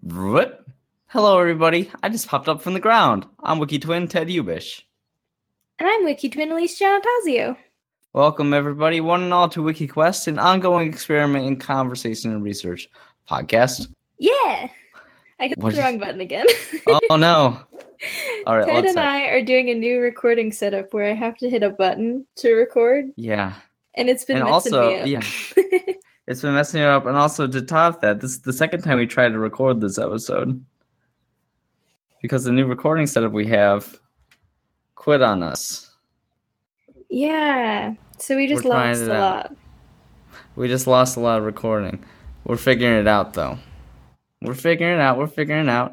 What? Hello, everybody. I just popped up from the ground. I'm Wiki Twin Ted Ubish. And I'm Wiki Twin Elise Giannatazio. Welcome, everybody, one and all, to WikiQuest, an ongoing experiment in conversation and research podcast. Yeah! I hit the wrong button again. Oh, no. All right, Ted and I are doing a new recording setup where I have to hit a button to record. Yeah. And it's been messing me up. Yeah. It's been messing me up. And also, to top that, this is the second time we tried to record this episode. Because the new recording setup we have quit on us. Yeah. So we just lost a lot. We just lost a lot of recording. We're figuring it out, though. We're figuring it out.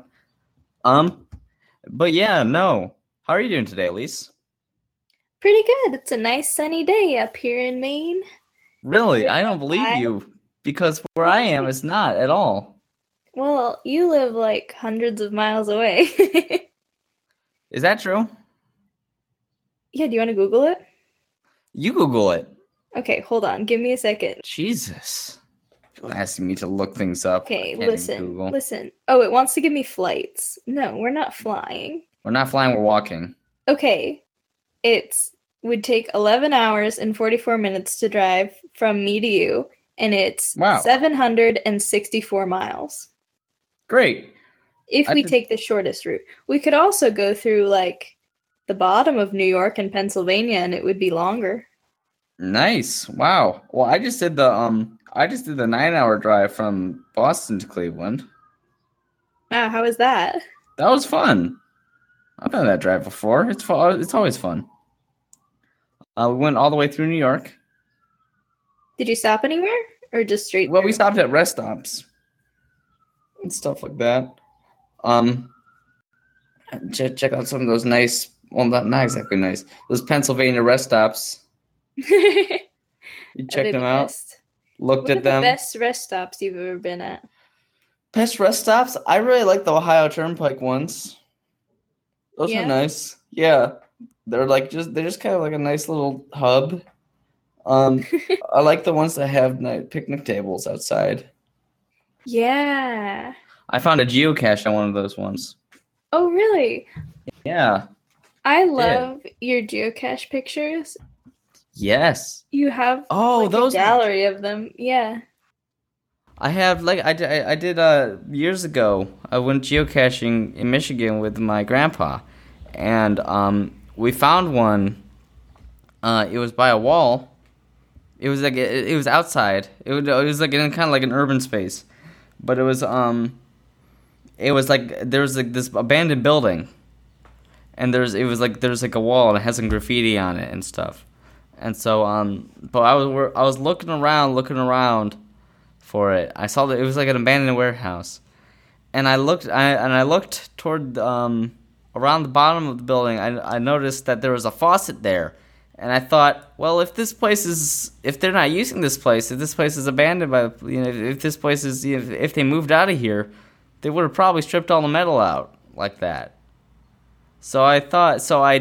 But yeah, no. How are you doing today, Elise? Pretty good. It's a nice sunny day up here in Maine. Really? I don't believe you. Because where I am, it's not at all. Well, you live like hundreds of miles away. Is that true? Yeah, do you want to Google it? You Google it. Okay, hold on. Give me a second. Jesus. You're asking me to look things up. Okay, listen. Oh, it wants to give me flights. No, we're not flying. We're not flying, we're walking. Okay. Would take 11 hours and 44 minutes to drive from me to you, and it's 764 miles. Great. If we take the shortest route. We could also go through, like, the bottom of New York and Pennsylvania, and it would be longer. Nice. Wow. Well, I just did the 9-hour drive from Boston to Cleveland. Wow, how was that? That was fun. I've done that drive before. It's always fun. We went all the way through New York. Did you stop anywhere? Or just straight Well, we stopped at rest stops. And stuff like that. Check out some of those nice, well, not exactly nice, those Pennsylvania rest stops. You checked them out? Looked at them. What are the best rest stops you've ever been at? Best rest stops? I really like the Ohio Turnpike ones. Those are nice. Yeah. They're just kind of like a nice little hub. I like the ones that have picnic tables outside. Yeah. I found a geocache on one of those ones. Oh, really? Yeah. I love your geocache pictures. Yes. You have those a gallery of them. Yeah. I have I did years ago. I went geocaching in Michigan with my grandpa, and we found one. It was by a wall. It was it was outside. It was like in kind of like an urban space, but it was like there was like this abandoned building, and there's a wall and it has some graffiti on it and stuff. And so, but I was looking around for it. I saw that it was like an abandoned warehouse, and I looked toward around the bottom of the building. I noticed that there was a faucet there, and I thought, well, if they're not using this place, if this place is abandoned if they moved out of here, they would have probably stripped all the metal out like that. So I thought, I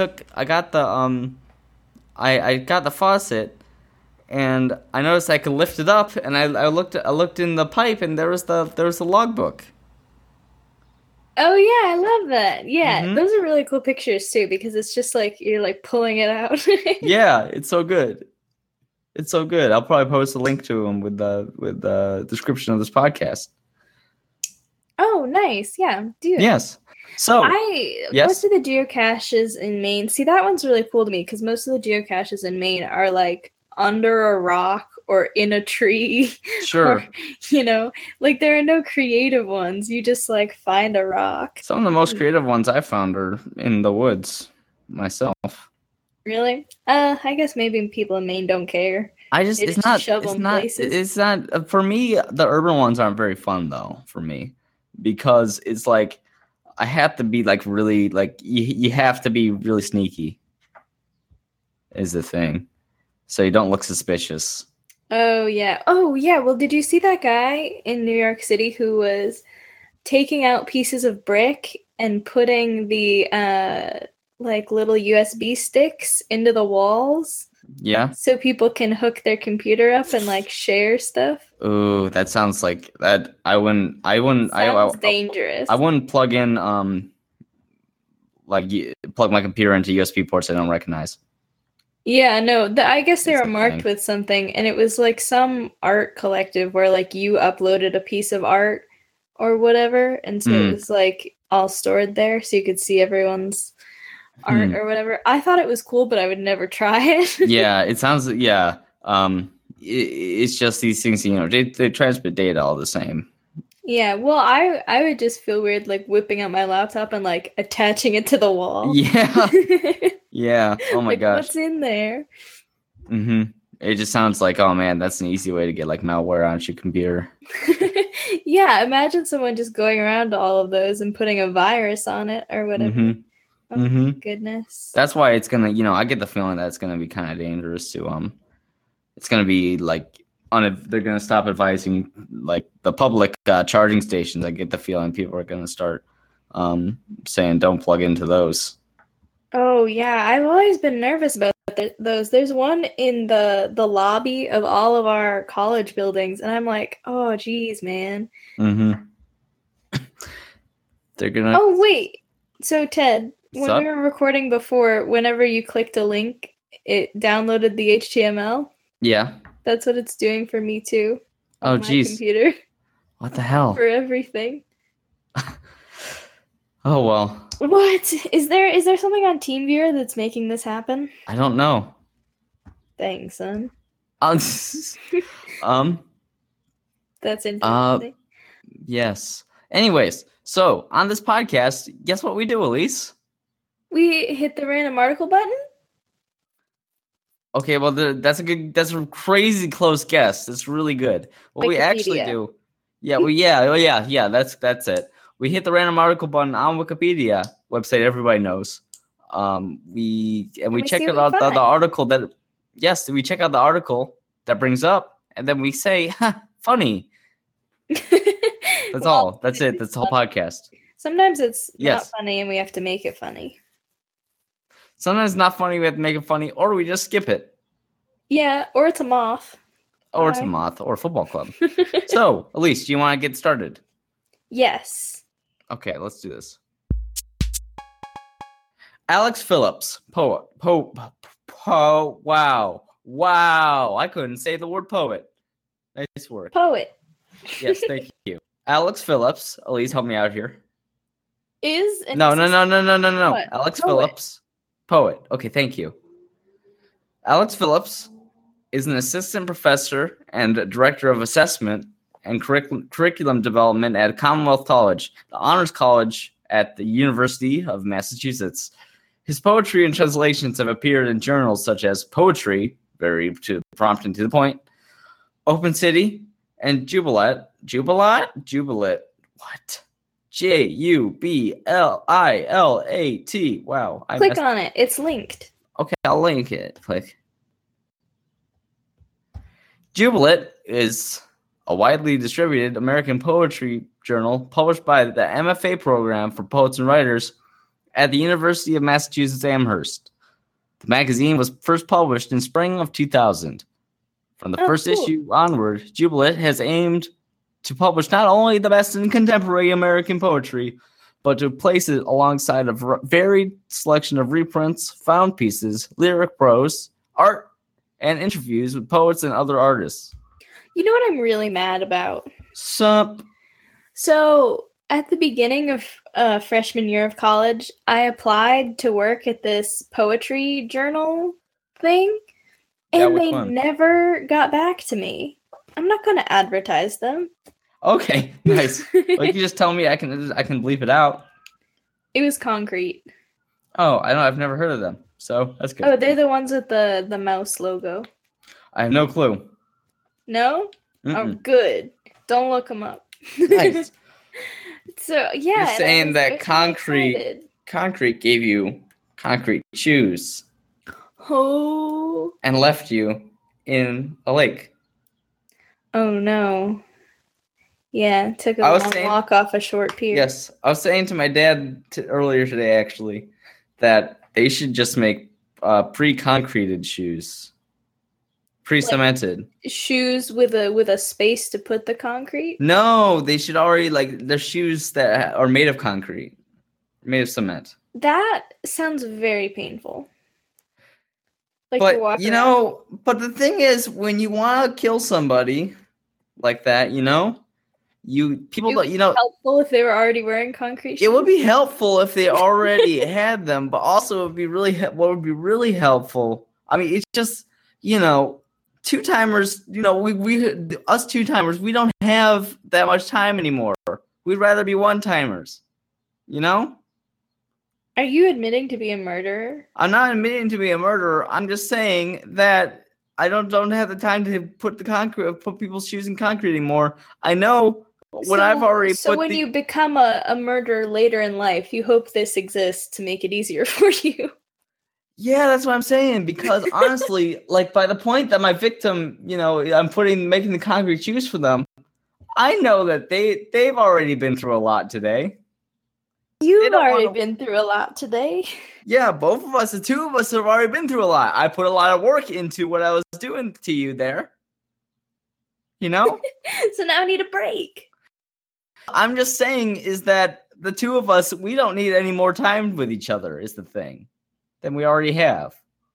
got the faucet, and I noticed I could lift it up, and I looked in the pipe, and there was the logbook. Oh yeah, I love that. Yeah, Those are really cool pictures too, because it's just like you're like pulling it out. Yeah, it's so good. It's so good. I'll probably post a link to them with the description of this podcast. Oh, nice. Yeah, dude. Yes. So, most of the geocaches in Maine, see, that one's really cool to me because most of the geocaches in Maine are like under a rock or in a tree. Sure. Or, like there are no creative ones. You just like find a rock. Some of the most creative ones I found are in the woods myself. Really? I guess maybe people in Maine don't care. It's not for me. The urban ones aren't very fun though for me, because it's like I have to be like really like you have to be really sneaky is the thing, so you don't look suspicious. Oh yeah. Well, did you see that guy in New York City who was taking out pieces of brick and putting the like little USB sticks into the walls? Yeah. So people can hook their computer up and like share stuff. Ooh, that sounds like that. I wouldn't. Sounds dangerous. I wouldn't plug in plug my computer into USB ports I don't recognize. Yeah, no, I guess they were marked with something, and it was like some art collective where like you uploaded a piece of art or whatever, and so it was like all stored there, so you could see everyone's art or whatever. I thought it was cool, but I would never try it. Yeah, it sounds. Yeah, it's just these things. They transmit data all the same. Yeah, well, I would just feel weird like whipping out my laptop and like attaching it to the wall. Yeah. Yeah. Oh my gosh. What's in there? It just sounds like, oh man, that's an easy way to get like malware on your computer. Yeah, imagine someone just going around to all of those and putting a virus on it or whatever. Oh my goodness. That's why it's gonna, I get the feeling that it's gonna be kind of dangerous to it's gonna be like they're gonna stop advising like the public charging stations. I get the feeling people are gonna start saying don't plug into those. Oh yeah, I've always been nervous about those. There's one in the lobby of all of our college buildings, and I'm like, oh geez, man. They're gonna. Oh wait, so Ted, when we were recording before, whenever you clicked a link, it downloaded the HTML. Yeah. That's what it's doing for me too. Oh geez. Computer. What the hell? For everything. Oh well. What? Is there something on TeamViewer that's making this happen? I don't know. Thanks, son. That's interesting. Yes. Anyways, so on this podcast, guess what we do, Elise? We hit the random article button. Okay, well, that's a crazy close guess. That's really good. What we actually do, that's it. We hit the random article button on Wikipedia website. Everybody knows. We check out the article we check out the article that brings up, and then we say, funny. That's all. That's it. That's the whole podcast. Sometimes it's not funny, and we have to make it funny. Sometimes it's not funny, we have to make it funny, or we just skip it. Yeah, or it's a moth. Or it's a moth, or a football club. So, Elise, do you want to get started? Yes. Okay, let's do this. Alex Phillips, poet. Wow. I couldn't say the word poet. Nice work. Poet. Yes, thank you. Alex Phillips, Elise, help me out here. No. What? Alex Phillips, poet. Okay, thank you. Alex Phillips is an assistant professor and director of assessment and curriculum development at Commonwealth College, the honors college at the University of Massachusetts. His poetry and translations have appeared in journals such as Poetry, very prompt and to the point, Open City, and Jubilat. What? Jubilat. Wow. Click on it. It's linked. Okay, I'll link it. Click. Jubilat is a widely distributed American poetry journal published by the MFA program for poets and writers at the University of Massachusetts Amherst. The magazine was first published in spring of 2000. From the first issue onward, Jubilat has aimed to publish not only the best in contemporary American poetry, but to place it alongside a varied selection of reprints, found pieces, lyric prose, art, and interviews with poets and other artists. You know what I'm really mad about? Sup? So, at the beginning of freshman year of college, I applied to work at this poetry journal thing, and they never got back to me. I'm not going to advertise them. Okay, nice. Well, you can just tell me I can bleep it out. It was Concrete. Oh, I've never heard of them, so that's good. Oh, they're the ones with the mouse logo. I have no clue. No? Mm-mm. Oh, good. Don't look them up. Nice. So, yeah. You're saying that concrete gave you concrete shoes. Oh. And left you in a lake. Oh, no. Yeah, took a long walk off a short pier. Yes, I was saying to my dad earlier today, actually, that they should just make pre-concreted shoes. pre-cemented. Shoes with a space to put the concrete? No, they should already they're shoes that are made of concrete, made of cement. That sounds very painful. Like But to walk around. but the thing is, when you want to kill somebody like that, helpful if they were already wearing concrete shoes. It would be helpful if they already had them, but also it would be what would be really helpful. I mean, it's just two-timers. Us two-timers, we don't have that much time anymore. We'd rather be one-timers. Are you admitting to be a murderer? I'm not admitting to be a murderer. I'm just saying that I don't have the time to put people's shoes in concrete anymore. I know I've already. So when you become a murderer later in life, you hope this exists to make it easier for you. Yeah, that's what I'm saying. Because honestly, by the point that my victim, I'm making the concrete shoes for them, I know that they've already been through a lot today. You've already been through a lot today. Yeah, both of us, the two of us have already been through a lot. I put a lot of work into what I was doing to you there. So now I need a break. I'm just saying is that the two of us, we don't need any more time with each other is the thing than we already have.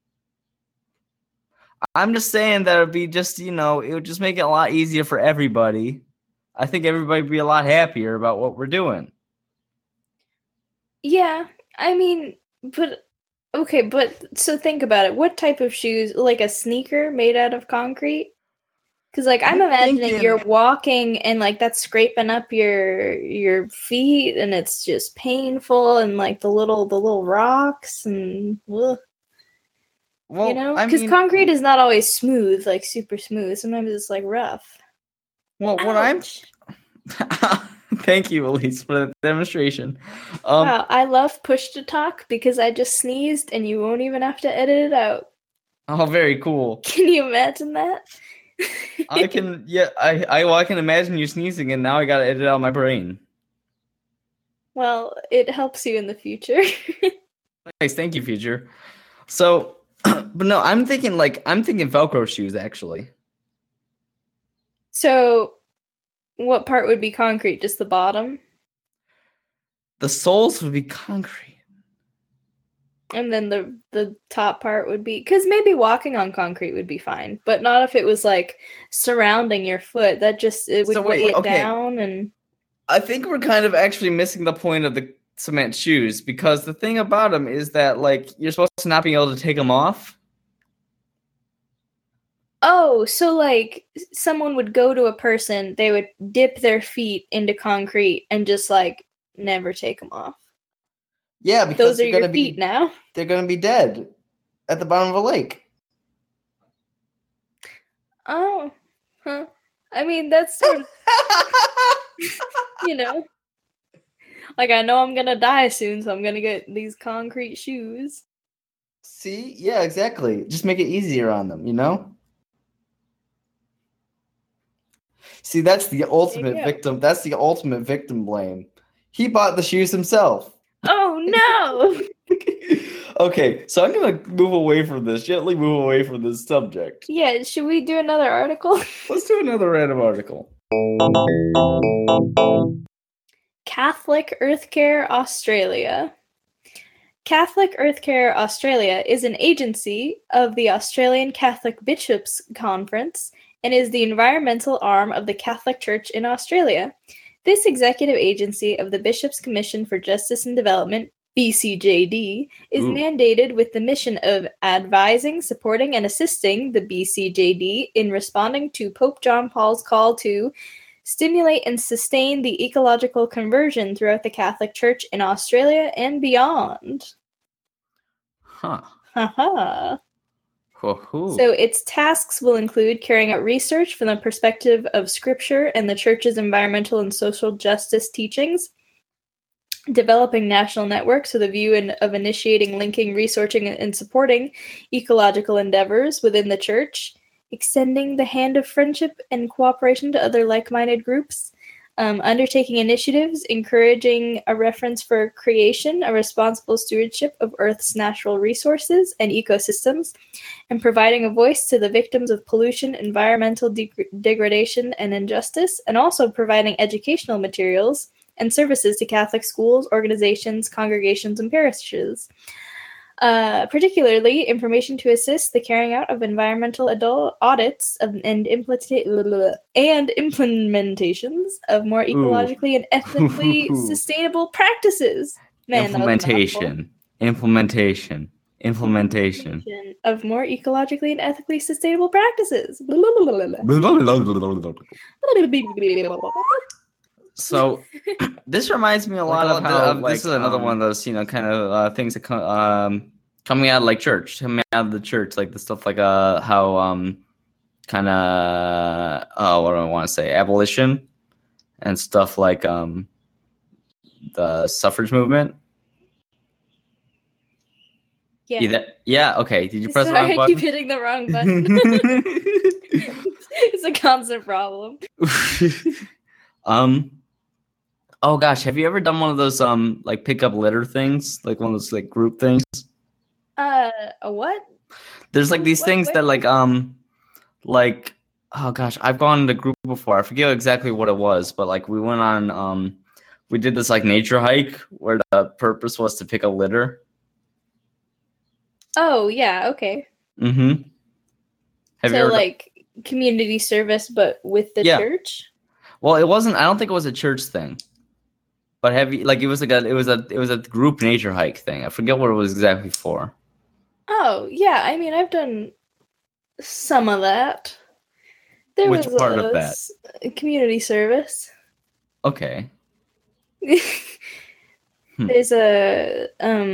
I'm just saying that it would be just, it would just make it a lot easier for everybody. I think everybody would be a lot happier about what we're doing. Yeah, I mean, but so think about it. What type of shoes, like a sneaker made out of concrete? Because I'm imagining you're walking and that's scraping up your feet and it's just painful and the little rocks and ugh. Well, because concrete is not always smooth, super smooth. Sometimes it's rough. Well, Ouch. Thank you, Elise, for the demonstration. Wow, I love push to talk because I just sneezed and you won't even have to edit it out. Oh, very cool. Can you imagine that? I can, yeah. I can imagine you sneezing, and now I gotta edit out my brain. Well, it helps you in the future. Nice, thank you, future. So, but no, I'm thinking Velcro shoes actually. So, what part would be concrete? Just the bottom? The soles would be concrete. And then the top part would be... Because maybe walking on concrete would be fine. But not if it was, surrounding your foot. That just... It would weigh it down and... I think we're kind of actually missing the point of the cement shoes. Because the thing about them is that, you're supposed to not be able to take them off. Oh, so someone would go to a person, they would dip their feet into concrete and just never take them off. Yeah, because those are your feet now. They're gonna be dead at the bottom of a lake. Oh, huh. I mean, that's sort of, I know I'm gonna die soon, so I'm gonna get these concrete shoes. See? Yeah, exactly. Just make it easier on them, See, that's the ultimate victim. That's the ultimate victim blame. He bought the shoes himself. Oh, no! Okay, so I'm going to gently move away from this subject. Yeah, should we do another article? Let's do another random article. Catholic Earthcare Australia. Catholic Earthcare Australia is an agency of the Australian Catholic Bishops' Conference and is the environmental arm of the Catholic Church in Australia. This executive agency of the Bishops' Commission for Justice and Development, BCJD, is mandated with the mission of advising, supporting, and assisting the BCJD in responding to Pope John Paul's call to stimulate and sustain the ecological conversion throughout the Catholic Church in Australia and beyond. Huh. Haha. So its tasks will include carrying out research from the perspective of Scripture and the Church's environmental and social justice teachings, developing national networks with a view of initiating, linking, researching, and supporting ecological endeavors within the Church, extending the hand of friendship and cooperation to other like-minded groups, undertaking initiatives, encouraging a reference for creation, a responsible stewardship of Earth's natural resources and ecosystems, and providing a voice to the victims of pollution, environmental degradation, and injustice, and also providing educational materials and services to Catholic schools, organizations, congregations, and parishes. Particularly information to assist the carrying out of environmental audits and implementations of more ecologically and ethically sustainable practices. Man, implementation of more ecologically and ethically sustainable practices. So this reminds me a lot of how this is another one of those, kind of things that coming out of like church, coming out of the church, like the stuff like how kind of what do I want to say, abolition and stuff like the suffrage movement. Yeah. Okay. Did you press the wrong button? I keep hitting the wrong button. It's a constant problem. Oh gosh, have you ever done one of those like pick up litter things, like one of those like group things? A what? There's like these things that like oh gosh, I've gone into group before. I forget exactly what it was, but like we went on we did this like nature hike where the purpose was to pick a litter. Oh yeah, okay. Mm-hmm. So like community service, but with the church? Well, it wasn't. I don't think it was a church thing. But it was a group nature hike thing. I forget what it was exactly for. Oh yeah, I mean I've done some of that. Which part of that? Community service. Okay. There's a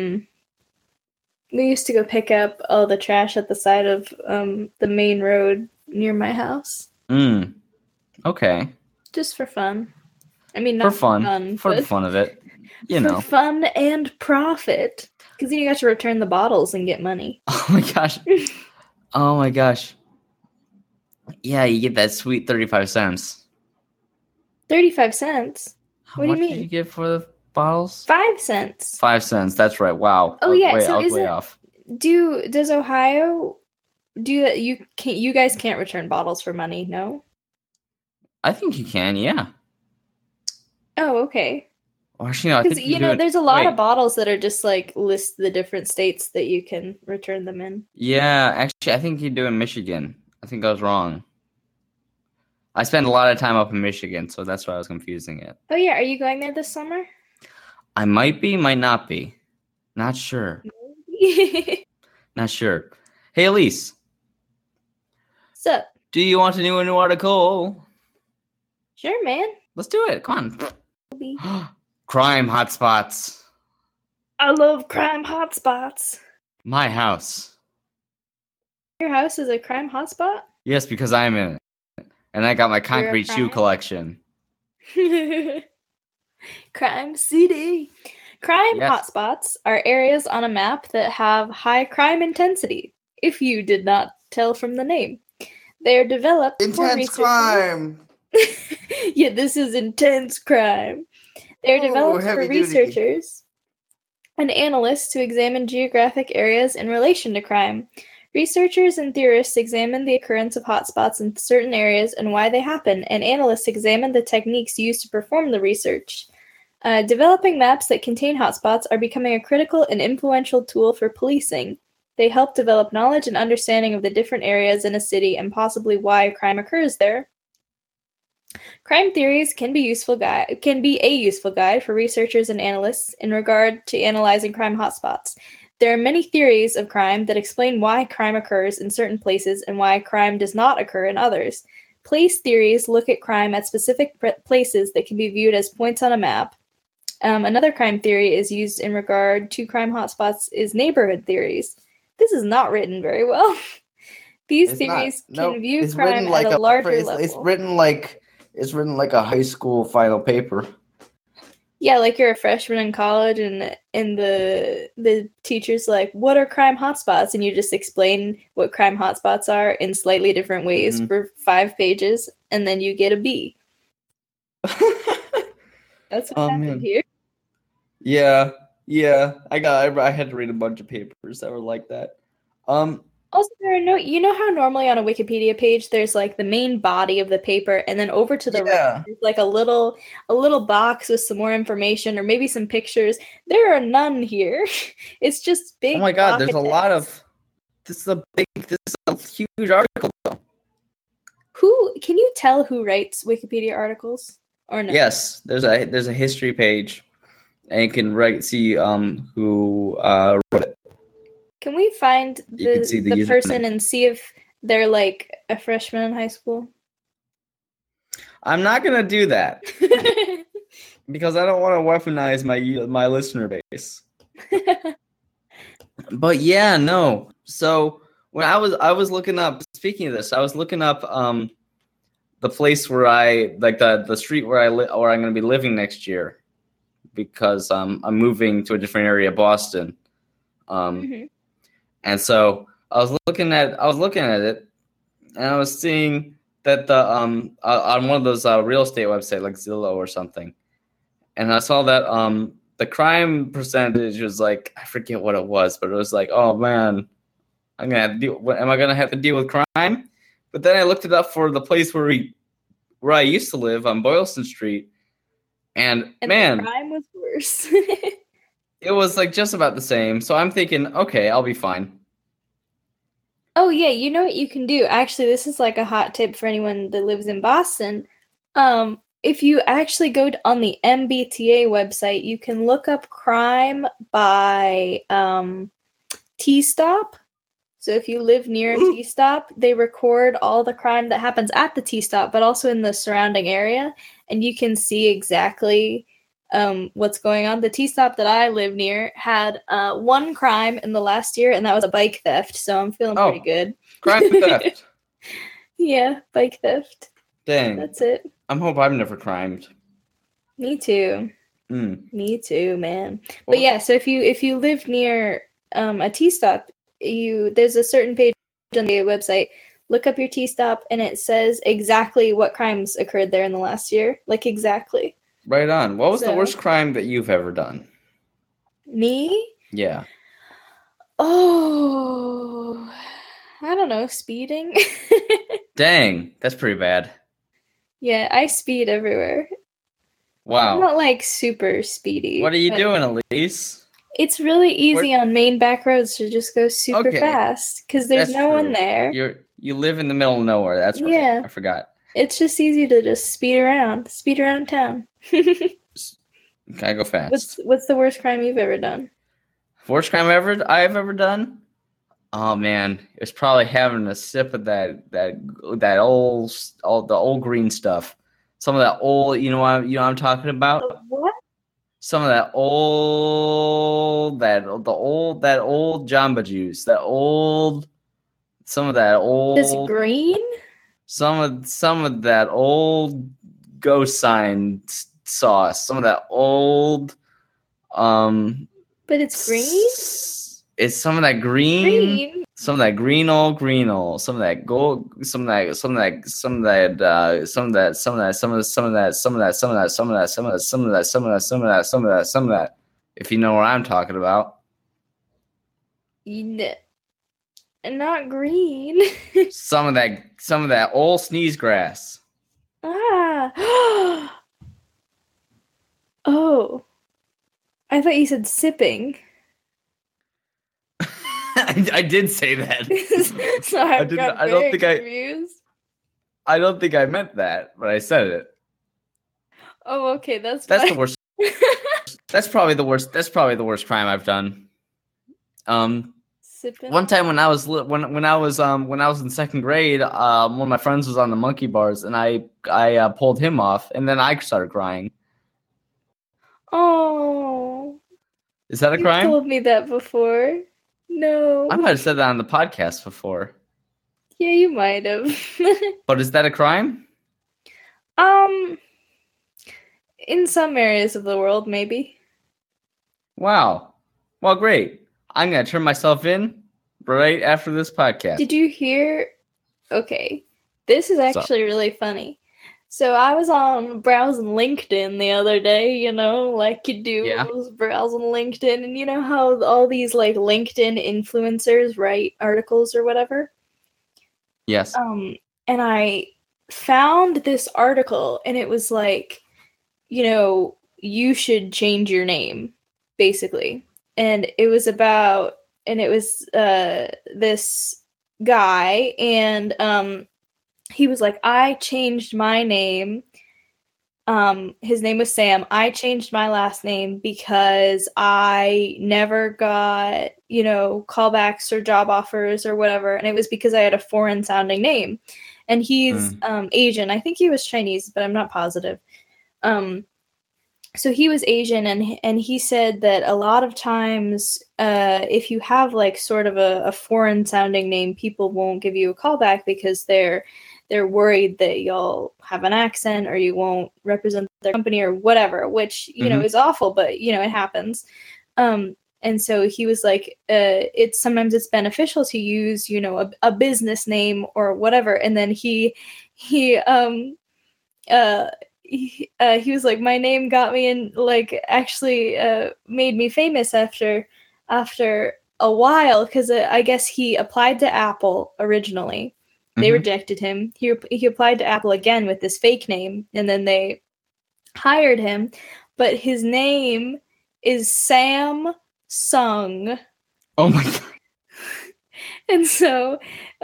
we used to go pick up all the trash at the side of the main road near my house. Okay. Just for fun. I mean, not for fun, for the fun of it, for fun and profit. Because then you got to return the bottles and get money. Oh my gosh! Yeah, you get that sweet 35 cents. 35 cents? What do you mean? How much did you get for the bottles? 5 cents. 5 cents. That's right. Wow. Oh yeah. So is it? Off. Does Ohio do that? You guys can't return bottles for money, no? I think you can. Yeah. Oh, okay. Or actually, no, I think there's a lot of bottles that are just like list the different states that you can return them in. Yeah, actually, I think you do in Michigan. I think I was wrong. I spent a lot of time up in Michigan, so that's why I was confusing it. Oh yeah, are you going there this summer? I might be, might not be. Not sure. Not sure. Hey, Elise. What's up? Do you want to do a new article? Sure, man. Let's do it. Come on. Crime hotspots. I love crime hotspots. My house. Your house is a crime hotspot? Yes, because I'm in it. And I got my concrete shoe collection. Crime City. Crime hotspots are areas on a map that have high crime intensity, if you did not tell from the name. They are developed for researchers. Crime. Yeah, this is intense crime. They're developed for researchers and analysts to examine geographic areas in relation to crime. Researchers and theorists examine the occurrence of hotspots in certain areas and why they happen, and analysts examine the techniques used to perform the research. Developing maps that contain hotspots are becoming a critical and influential tool for policing. They help develop knowledge and understanding of the different areas in a city and possibly why crime occurs there. Crime theories can be a useful guide for researchers and analysts in regard to analyzing crime hotspots. There are many theories of crime that explain why crime occurs in certain places and why crime does not occur in others. Place theories look at crime at specific places that can be viewed as points on a map. Another crime theory is used in regard to crime hotspots is neighborhood theories. This is not written very well. These theories can view crime at a larger level. It's written like a high school final paper. Yeah, like you're a freshman in college and the teacher's like, what are crime hotspots? And you just explain what crime hotspots are in slightly different ways for 5 pages, and then you get a B. That's what Oh, happened man. here. Yeah. I had to read a bunch of papers that were like that. Also, you know how normally on a Wikipedia page there's like the main body of the paper, and then over to the right there's like a little box with some more information or maybe some pictures. There are none here. It's just big. Oh my God, there's a lot of. This is a huge article. Who can you tell who writes Wikipedia articles or no? Yes, there's a history page, and you can see who wrote it. Can we find You can see the person and see if they're like a freshman in high school? I'm not gonna do that because I don't want to weaponize my listener base. But yeah, no. So when I was looking up, speaking of this, I was looking up the place where I like the street where I'm going to be living next year because I'm moving to a different area of Boston. And so I was looking at it, and I was seeing that the on one of those real estate websites like Zillow or something, and I saw that the crime percentage was like, I forget what it was, but it was like, oh man, am I gonna have to deal with crime? But then I looked it up for the place where I used to live on Boylston Street, and man, the crime was worse. It was like just about the same. So I'm thinking, okay, I'll be fine. Oh yeah, you know what you can do? Actually, this is like a hot tip for anyone that lives in Boston. If you actually go on the MBTA website, you can look up crime by T-stop. So if you live near a T-stop, they record all the crime that happens at the T-stop, but also in the surrounding area, and you can see exactly what's going on. The T-stop that I live near had one crime in the last year, and that was a bike theft. So I'm feeling pretty good. Crime theft. Yeah, bike theft. Dang. That's it. I hope I've never crimed. Me too. Me too, man. But yeah, so if you live near a T-stop, there's a certain page on the website. Look up your T-stop, and it says exactly what crimes occurred there in the last year. Like exactly. Right on. What was the worst crime that you've ever done? Me? Yeah. Oh, I don't know. Speeding. Dang, that's pretty bad. Yeah, I speed everywhere. Wow. I'm not like super speedy. What are you doing, Elise? It's really easy on main back roads to just go super fast because there's no one there. You live in the middle of nowhere. That's right. Yeah. I forgot. It's just easy to just speed around town. Gotta go fast. What's the worst crime you've ever done? Worst crime I've ever done? Oh man, it's probably having a sip of that old green stuff. Some of that old, you know what I'm talking about? What? Some of that old Jamba Juice. Some of that old. This green? Some of that old ghost sign sauce. Some of that old. But it's green. It's some of that green. Some of that green old. Some of that gold. Some of that. If you know what I'm talking about. Not green. some of that old sneeze grass. Ah. Oh. I thought you said sipping. I did say that. So I don't think I meant that, but I said it. Oh, okay, that's the worst. That's probably the worst. That's probably the worst crime I've done. Sipping? One time when I was in second grade, one of my friends was on the monkey bars, and I pulled him off, and then I started crying. Oh, is that a crime? You told me that before. No, I might have said that on the podcast before. Yeah, you might have. But is that a crime? In some areas of the world, maybe. Wow. Well, great. I'm gonna turn myself in right after this podcast. Did you hear? Okay, this is actually really funny. So I was on browsing LinkedIn the other day, like you do, Yeah. I was browsing LinkedIn, and you know how all these like LinkedIn influencers write articles or whatever? Yes. And I found this article, and it was like, you should change your name, basically. And it was this guy, and he was like, I changed my name. His name was Sam. I changed my last name because I never got, callbacks or job offers or whatever. And it was because I had a foreign sounding name. And he's Asian. I think he was Chinese, but I'm not positive. So he was Asian, and he said that a lot of times, if you have like sort of a foreign sounding name, people won't give you a callback because they're worried that you'll have an accent or you won't represent their company or whatever, which is awful, but it happens. And so he was like, sometimes it's beneficial to use a business name or whatever. And then he was like, my name got me in, like, actually made me famous after a while, because I guess he applied to Apple originally. They rejected him. He applied to Apple again with this fake name, and then they hired him. But his name is Sam Sung. Oh my God. And so,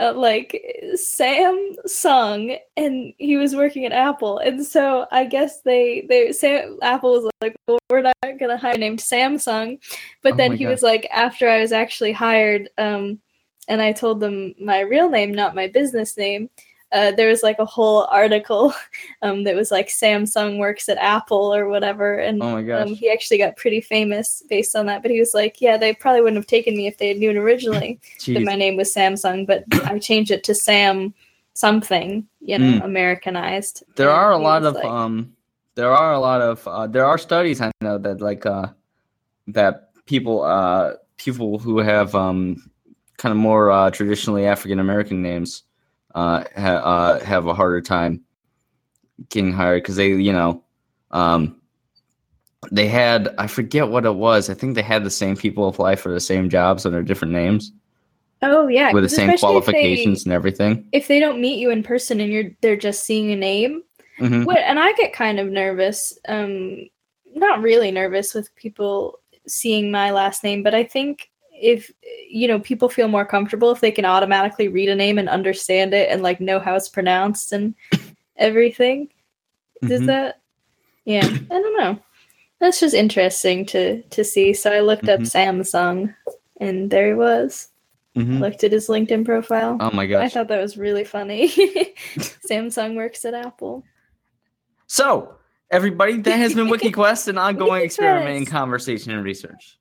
Sam Sung, and he was working at Apple. And so I guess Apple was like, well, we're not going to hire named Samsung. But then he was like, after I was actually hired, and I told them my real name, not my business name, there was like a whole article that was like Samsung works at Apple or whatever, and oh my gosh. He actually got pretty famous based on that. But he was like, yeah, they probably wouldn't have taken me if they had known originally that my name was Samsung, but I changed it to Sam something, Americanized. There are a lot of there are studies I know that like that people who have kind of more traditionally African American names have a harder time getting hired because they they had, I forget what it was. I think they had the same people apply for the same jobs under different names. Oh yeah, with the same qualifications and everything. If they don't meet you in person and they're just seeing a name, and I get kind of nervous. Not really nervous with people seeing my last name, but I think if people feel more comfortable if they can automatically read a name and understand it and like know how it's pronounced and everything. Does that? Yeah, I don't know. That's just interesting to see. So I looked up Samsung, and there he was. I looked at his LinkedIn profile. Oh my gosh. I thought that was really funny. Samsung works at Apple. So, everybody, that has been WikiQuest, an ongoing experiment in conversation and research.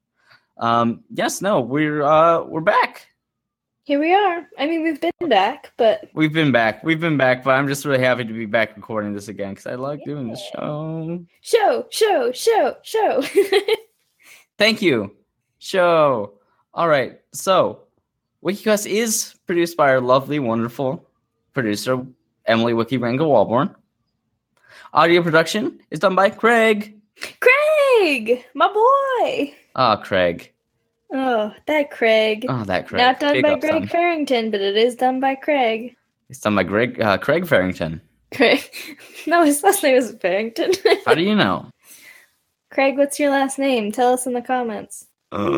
We're back. Here we are. I mean, we've been back, but... We've been back, but I'm just really happy to be back recording this again, because I like doing this show. Show! Thank you. Show. All right, so... WikiQuest is produced by our lovely, wonderful producer, Emily Wiki Ranga Walborn. Audio production is done by Craig. Craig! My boy! Oh, Craig. Oh, that Craig. Not done by Greg Farrington, but it is done by Craig. It's done by Craig Farrington. Craig? No, his last name is Farrington. How do you know? Craig, what's your last name? Tell us in the comments.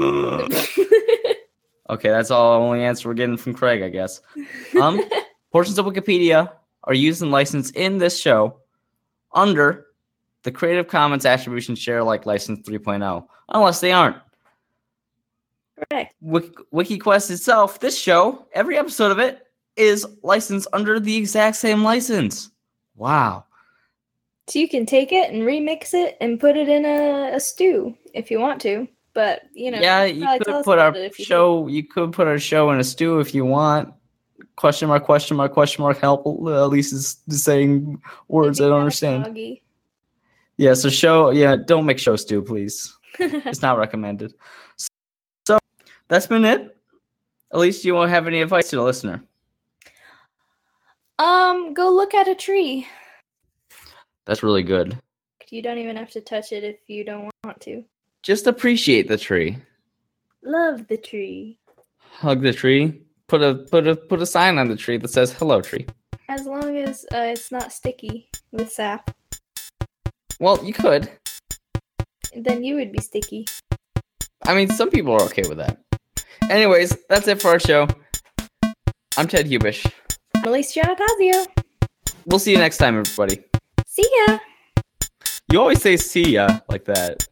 Okay, that's all the only answer we're getting from Craig, I guess. Portions of Wikipedia are used and licensed in this show under the Creative Commons Attribution Share Alike License 3.0, unless they aren't. Correct. WikiQuest itself, this show, every episode of it, is licensed under the exact same license. Wow. So you can take it and remix it and put it in a stew if you want to. But yeah, you could put our show. You could put our show in a stew if you want. Question mark? Help. Lisa's saying words I don't understand. Foggy. Yeah, so show. Yeah, don't make show stew, please. It's not recommended. So that's been it. At least you won't have any advice to the listener. Go look at a tree. That's really good. You don't even have to touch it if you don't want to. Just appreciate the tree. Love the tree. Hug the tree. Put a sign on the tree that says "Hello, tree." As long as it's not sticky with sap. Well, you could. Then you would be sticky. I mean, some people are okay with that. Anyways, that's it for our show. I'm Ted Hubish. I'm Elise Giannattasio. We'll see you next time, everybody. See ya. You always say "see ya" like that.